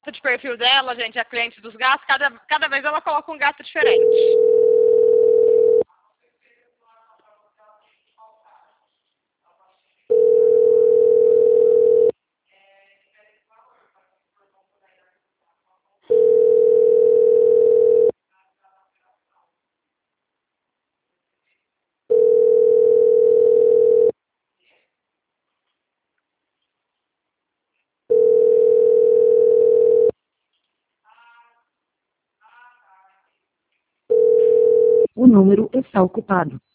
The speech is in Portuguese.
de perfil dela, gente, a cliente dos gatos, cada vez ela coloca um gato diferente. O número está ocupado.